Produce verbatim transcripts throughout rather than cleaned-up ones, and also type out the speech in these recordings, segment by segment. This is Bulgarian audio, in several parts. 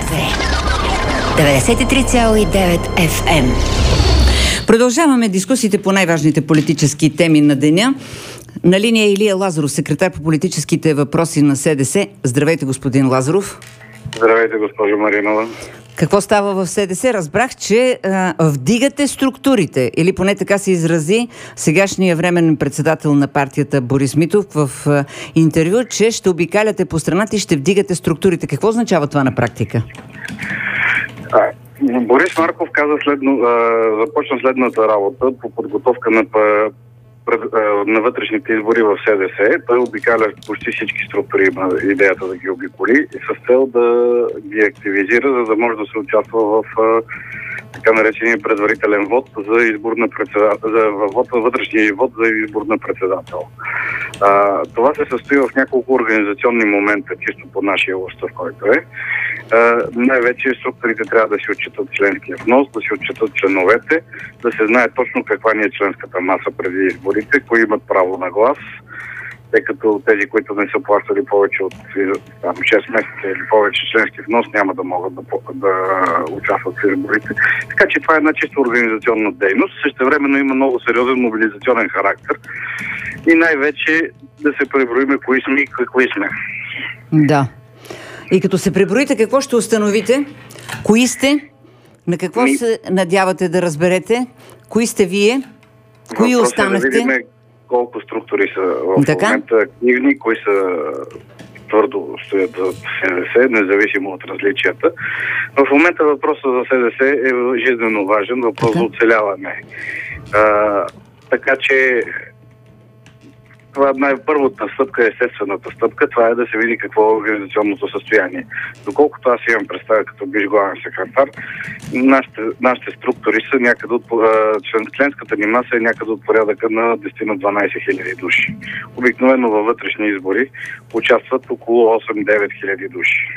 две деветдесет и три цяло и девет Еф Ем. Продължаваме дискусиите по най-важните политически теми на деня. На линия Илия Лазаров, секретар по политическите въпроси на Се Де Се. Здравейте, господин Лазаров. Здравейте, госпожо Маринова. Какво става в Се Де Се? Разбрах, че а, вдигате структурите, или поне така се изрази сегашния временен председател на партията Борис Митов в а, интервю, че ще обикаляте по страната и ще вдигате структурите. Какво означава това на практика? А, Борис Марков каза следно, а, започна следната работа по подготовка на, пред, а, на вътрешните избори в Се Де Се. Той обикаля почти всички структури, има идеята да ги обиколи и с цел да ги активизира, за да може да се участва в а, така наречения предварителен вод за избор на председател, за вод, вътрешния вод за избор на председател. А, това се състои в няколко организационни момента, чисто по нашия устав, който е. Uh, най-вече структурите трябва да си отчитат членския внос, да си отчитат членовете, да се знае точно каква ни е членската маса преди изборите, кои имат право на глас, тъй като тези, които не са плащали повече от там, шест месеца или повече членски внос, няма да могат да, да участват в изборите. Така че това е една чисто организационна дейност. Същевременно има много сериозен мобилизационен характер и най-вече да се преброиме кои сме и какви сме. Да. И като се преброите, какво ще установите? Кои сте? На какво Ми... се надявате да разберете? Кои сте вие? Кои Въпрос останахте? Е да видим колко структури са в така? момента активни, кои са твърдо стоят за Се Де Се, независимо от различията. В момента въпросът за Се Де Се е жизненно важен, въпрос за оцеляване. А, така че това най-първата стъпка, естествената стъпка, това е да се види какво е организационното състояние. Доколкото аз имам представя като биш главен секретар, нашите, нашите структури са някъде от... Член, членската ни маса е някъде от порядъка на десет на дванайсет хиляди души. Обикновено във вътрешни избори участват около осем-девет хиляди души.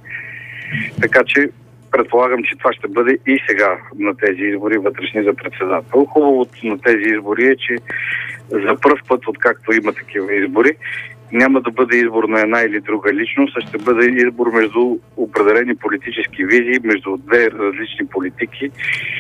Така че предполагам, че това ще бъде и сега на тези избори вътрешни за председател. Хубавото на тези избори е, че за пръв път, откакто има такива избори, няма да бъде избор на една или друга личност, а ще бъде избор между определени политически визии, между две различни политики.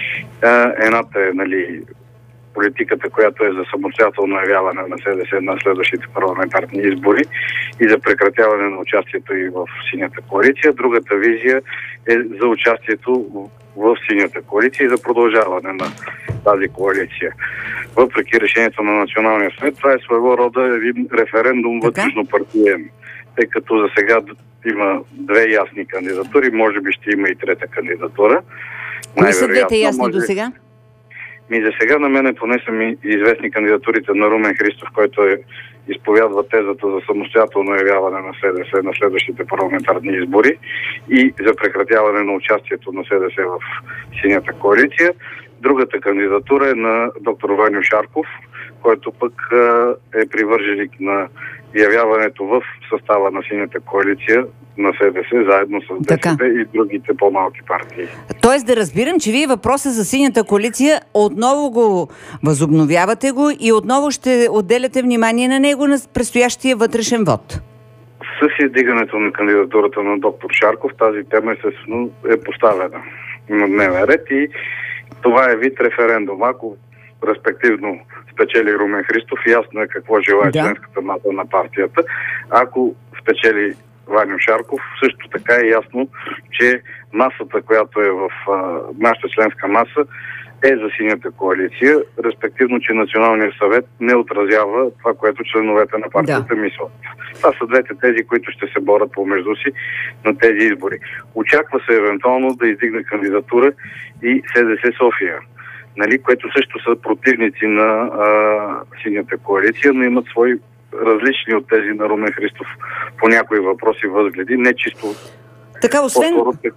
Едната е, нали, политиката, която е за самостоятелно явяване на Се Де Се на следващите парламентарни избори и за прекратяване на участието и в Синята коалиция. Другата визия е за участието в Синята коалиция и за продължаване на тази коалиция. Въпреки решението на Националния съвет, това е своего рода един референдум вътрешно партиен, тъй като за сега има две ясни кандидатури, може би ще има и трета кандидатура. Кои са двете ясни може... до сега? Ми за сега на мене поне са ми известни кандидатурите на Румен Христов, който е, изповядва тезата за самостоятелно явяване на Се Де Се на следващите парламентарни избори и за прекратяване на участието на Се Де Се в Синята коалиция. Другата кандидатура е на доктор Ваньо Шарков, който пък е привърженик на явяването в състава на Синята коалиция на Се Де Се, заедно с Де Ес Де и другите по-малки партии. Тоест да разбирам, че вие въпроса за Синята коалиция отново го възобновявате го и отново ще отделяте внимание на него на предстоящия вътрешен вод. С издигането на кандидатурата на доктор Шарков тази тема естествено е поставена на дневен ред и това е вид референдум. Ако респективно спечели Румен Христов, ясно е какво желае да. членската маса на партията. Ако спечели Ваньо Шарков, също така е ясно, че масата, която е в а, нашата членска маса, е за Синята коалиция, респективно, че Националният съвет не отразява това, което членовете на партията да. мислят. Това са двете тези, които ще се борят помежду си на тези избори. Очаква се евентуално да издигне кандидатура и Се Де Се София, нали, което също са противници на а, Синята коалиция, но имат свои различни от тези на Румен Христов по някои въпроси възгледи, не чисто така, освен,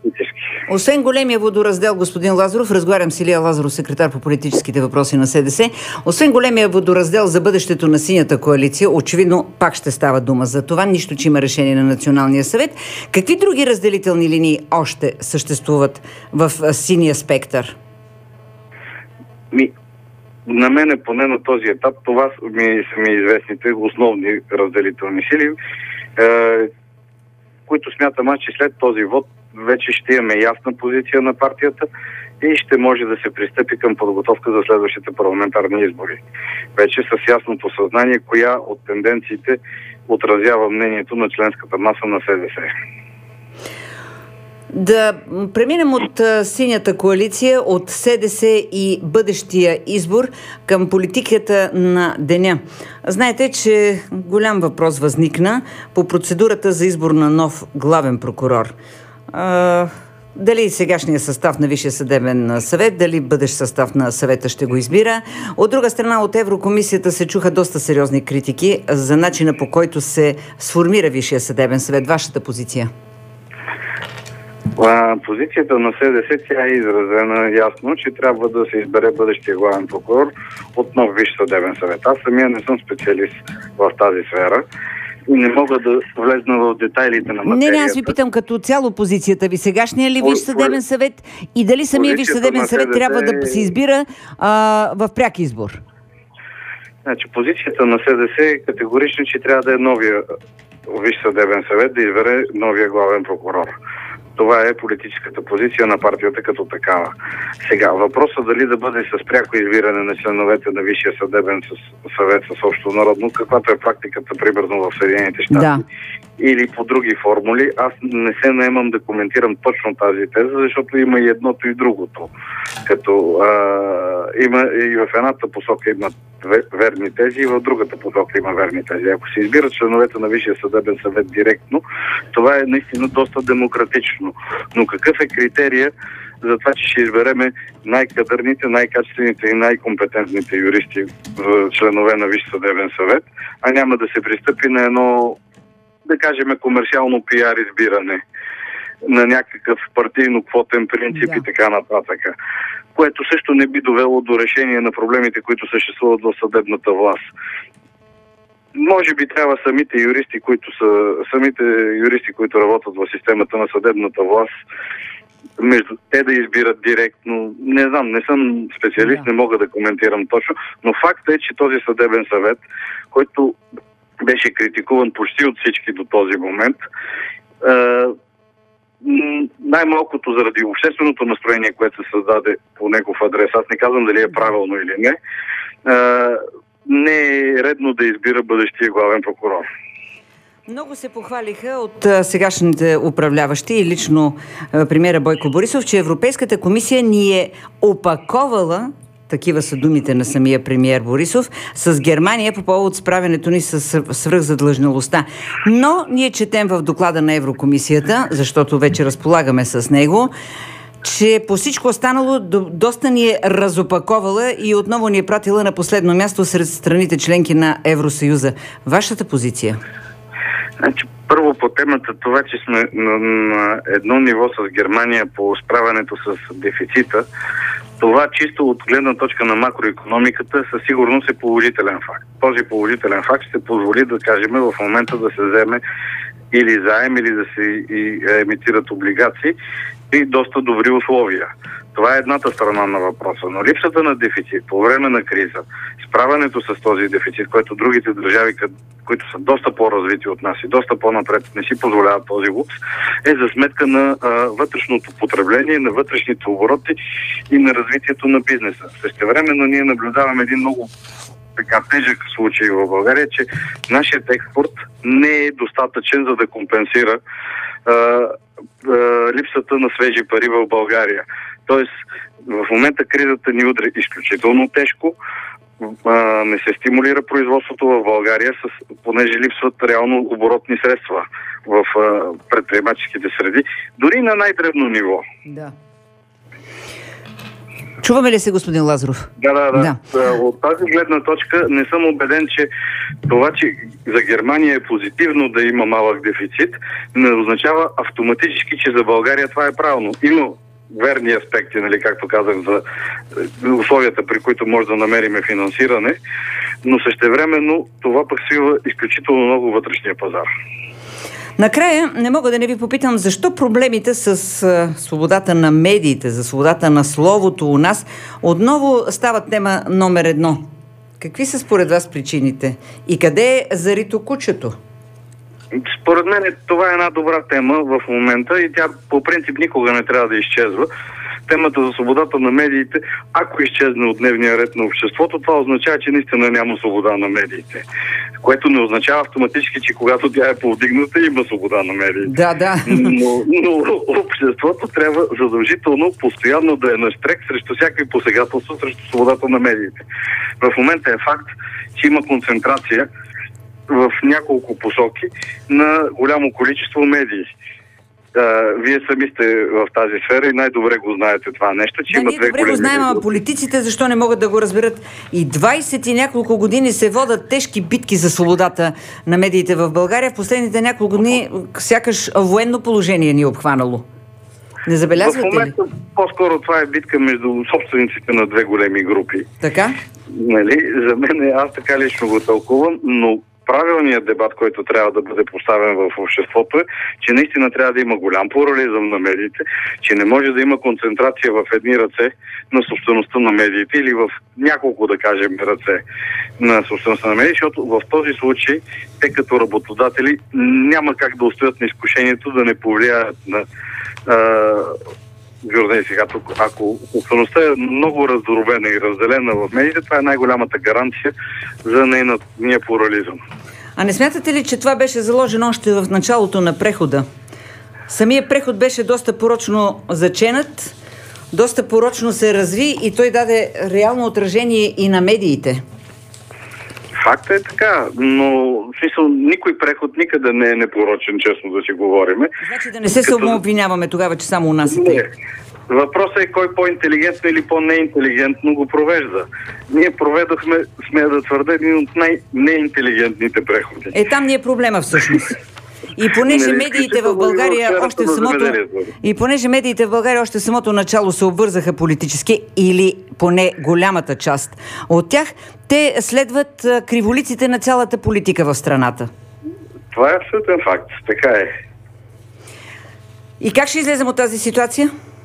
освен големия водораздел, господин Лазаров, разговарям с Илия Лазаров, секретар по политическите въпроси на Се Де Се, освен големия водораздел за бъдещето на Синята коалиция, очевидно пак ще става дума за това, нищо, че има решение на Националния съвет. Какви други разделителни линии още съществуват в синия спектър? Ми, на мене поне на този етап това ми, са ми известните основни разделителни сили, е, които смятам аз, че след този вод вече ще имаме ясна позиция на партията и ще може да се пристъпи към подготовка за следващите парламентарни избори. Вече с ясното съзнание, коя от тенденциите отразява мнението на членската маса на СДС. Да преминем от а, синята коалиция, от СДС и бъдещия избор към политиката на деня. Знаете, че голям въпрос възникна по процедурата за избор на нов главен прокурор. А, дали сегашния състав на Висшия съдебен съвет, дали бъдещ състав на съвета ще го избира. От друга страна, от Еврокомисията се чуха доста сериозни критики за начина, по който се сформира Висшия съдебен съвет. Вашата позиция? А, позицията на СДС, тя е изразена ясно, че трябва да се избере бъдещия главен прокурор от нов Висш съдебен съвет. Аз самия не съм специалист в тази сфера и не мога да влезна в детайлите на материята. Не, не, аз ви питам като цяло позицията ви. Сегашния ли Висш съдебен съвет и дали самия Висш съдебен съвет СДС трябва да се избира а, в пряк избор? Значи, позицията на СДС е категорично, че трябва да е новия Висш съдебен съвет да избере новия главен прокурор. Това е политическата позиция на партията като такава. Сега, въпросът дали да бъде с пряко избиране на членовете на Висшия съдебен съвет с общо народно, каквато е практиката примерно в Съединените щати, да, или по други формули, аз не се наемам да коментирам точно тази теза, защото има и едното и другото. Като а, има и в едната посока има верни тези, и в другата посока има верни тези. Ако се избират членовете на Висшия съдебен съвет директно, това е наистина доста демократично. Но какъв е критерия за това, че ще избереме най-кадърните, най-качествените и най-компетентните юристи в членове на Висш съдебен съвет, а няма да се пристъпи на едно, да кажем, комерциално пиар избиране на някакъв партийно-квотен принцип, да, и така нататък, което също не би довело до решение на проблемите, които съществуват в съдебната власт. Може би трябва самите юристи, които са, самите юристи, които работят в системата на съдебната власт, между те да избират директно. Не знам, не съм специалист, да, не мога да коментирам точно, но факт е, че този съдебен съвет, който беше критикуван почти от всички до този момент, е, най-малкото заради общественото настроение, което се създаде по негов адрес, аз не казвам дали е правилно или не, е, не е редно да избира бъдещия главен прокурор. Много се похвалиха от а, сегашните управляващи и лично а, премиера Бойко Борисов, че Европейската комисия ни е опаковала, такива са думите на самия премиер Борисов, с Германия по повод справянето ни с свръхзадлъжнялостта. Но ние четем в доклада на Еврокомисията, защото вече разполагаме с него, че по всичко останало доста ни е разопаковала и отново ни е пратила на последно място сред страните членки на Евросъюза. Вашата позиция? Значи, първо по темата това, че сме на, на едно ниво с Германия по справянето с дефицита, това чисто от гледна точка на макроекономиката със сигурност е положителен факт. Този положителен факт ще позволи, да кажем, в момента да се вземе или заем, или да се и, емитират облигации и доста добри условия. Това е едната страна на въпроса. Но липсата на дефицит по време на криза, справянето с този дефицит, който другите държави, които са доста по-развити от нас и доста по-напред, не си позволяват този лукс, е за сметка на а, вътрешното потребление, на вътрешните обороти и на развитието на бизнеса. Същевременно ние наблюдаваме един много така тежък случай в България, че нашият експорт не е достатъчен, за да компенсира а, а, липсата на свежи пари в България. Тоест, в момента кризата ни удря изключително тежко, а, не се стимулира производството в България, с, понеже липсват реално оборотни средства в а, предприемаческите среди, дори на най-дребно ниво. Да. Чуваме ли се, господин Лазаров? Да, да, да, да. От тази гледна точка не съм убеден, че това, че за Германия е позитивно да има малък дефицит, не означава автоматически, че за България това е правилно. Има верни аспекти, нали, както казах, за условията, при които може да намериме финансиране, но същевременно това пък свива изключително много вътрешния пазар. Накрая не мога да не ви попитам защо проблемите с а, свободата на медиите, за свободата на словото у нас отново стават тема номер едно. Какви са според вас причините? И къде е зарито кучето? Според мен това е една добра тема в момента и тя по принцип никога не трябва да изчезва. Темата за свободата на медиите, ако изчезне от дневния ред на обществото, това означава, че наистина няма свобода на медиите. Което не означава автоматически, че когато тя е повдигната, има свобода на медиите. Да, да. Но, но обществото трябва задължително, постоянно да е на штрек срещу всякакви посегателства срещу свободата на медиите. В момента е факт, че има концентрация в няколко посоки на голямо количество медии. Uh, вие сами сте в тази сфера и най-добре го знаете това нещо, че да, има ние две добре големи... го знаем, а политиците защо не могат да го разберат? И двайсет и няколко години се водят тежки битки за свободата на медиите в България. В последните няколко години сякаш военно положение ни е обхванало. Не забелязвате ли? В момента по-скоро това е битка между собствениците на две големи групи. Така? Нали? За мен аз така лично го тълкувам, но правилният дебат, който трябва да бъде поставен в обществото е, че наистина трябва да има голям плурализъм на медиите, че не може да има концентрация в едни ръце на собствеността на медиите или в няколко, да кажем, ръце на собствеността на медиите, защото в този случай те като работодатели няма как да устоят на изкушението да не повлияят на журналисти. Ако собствеността е много раздробена и разделена в медиите, това е най-голямата гаранция за нейния плурализъм. А не смятате ли, че това беше заложено още в началото на прехода? Самият преход беше доста порочно заченат, доста порочно се разви и той даде реално отражение и на медиите. Факт е така, но в смисъл, никой преход никъде не е непорочен, честно да си говориме. Значи да не се Като... самообвиняваме тогава, че само у нас е. Не. Въпросът е кой по-интелигентно или по-неинтелигентно го провежда. Ние проведохме, смея да твърда, един от най-неинтелигентните преходи. Е, там ни е проблема всъщност. И понеже не, медиите в България още в самото... И понеже медиите в България още в самото начало се обвързаха политически, или поне голямата част от тях, те следват криволиците на цялата политика в страната. Това е абсолютен факт. Така е. И как ще излезем от тази ситуация?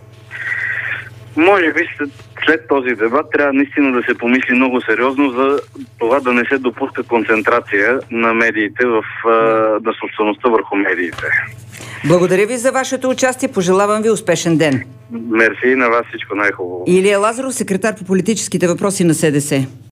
Може би след, след този дебат трябва наистина да се помисли много сериозно за това да не се допуска концентрация на медиите в, на собствеността върху медиите. Благодаря ви за вашето участие. Пожелавам ви успешен ден. Мерси и на вас всичко най-хубаво. Илия Лазаров, секретар по политическите въпроси на СДС.